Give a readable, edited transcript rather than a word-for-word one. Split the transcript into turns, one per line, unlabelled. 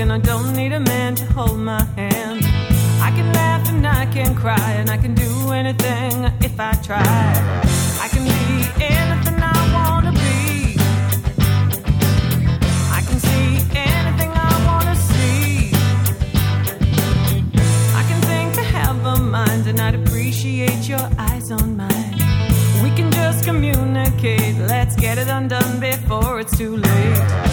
and I don't need a man to hold my hand. I can laugh and I can cry, and I can do anything if I try. I can be anything I wanna be. I can see anything I wanna see. I can think I have a mind, and I'd appreciate your eyes on mine. We can just communicate. Let's get it undone before it's too late.